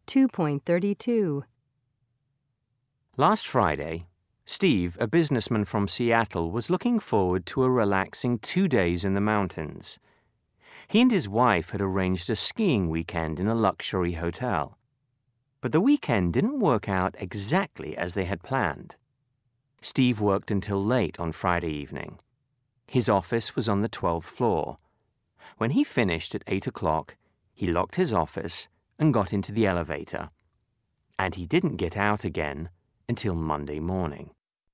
2.32. Last Friday, Steve, a businessman from Seattle, was looking forward to a relaxing 2 days in the mountains. He and his wife had arranged a skiing weekend in a luxury hotel. But the weekend didn't work out exactly as they had planned. Steve worked until late on Friday evening. His office was on the 12th floor. When he finished at 8 o'clock, he locked his office and got into the elevator. And he didn't get out again until Monday morning.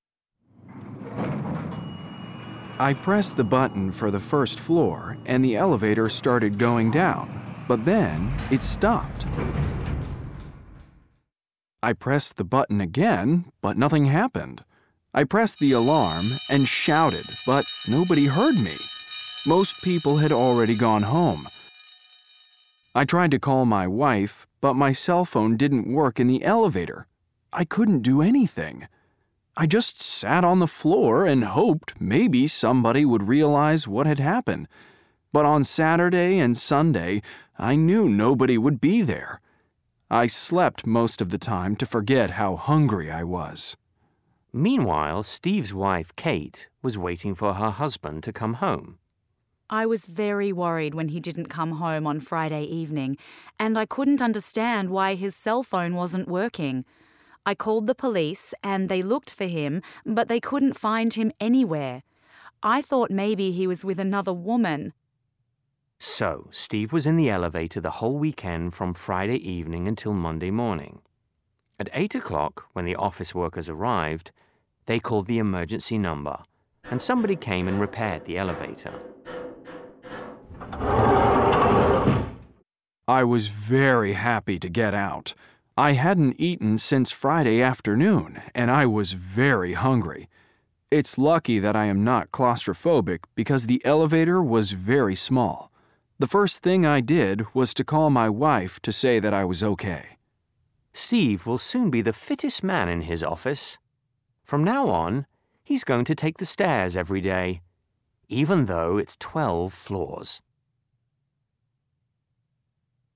I pressed the button for the first floor and the elevator started going down, but then it stopped. I pressed the button again, but nothing happened. I pressed the alarm and shouted, but nobody heard me. Most people had already gone home. I tried to call my wife, but my cell phone didn't work in the elevator. I couldn't do anything. I just sat on the floor and hoped maybe somebody would realize what had happened. But on Saturday and Sunday, I knew nobody would be there. I slept most of the time to forget how hungry I was. Meanwhile, Steve's wife, Kate, was waiting for her husband to come home. I was very worried when he didn't come home on Friday evening, and I couldn't understand why his cell phone wasn't working. I called the police and they looked for him, but they couldn't find him anywhere. I thought maybe he was with another woman. So, Steve was in the elevator the whole weekend from Friday evening until Monday morning. At 8 o'clock, when the office workers arrived, they called the emergency number, and somebody came and repaired the elevator. I was very happy to get out. I hadn't eaten since Friday afternoon, and I was very hungry. It's lucky that I am not claustrophobic because the elevator was very small. The first thing I did was to call my wife to say that I was okay. Steve will soon be the fittest man in his office. From now on, he's going to take the stairs every day, even though it's 12 floors.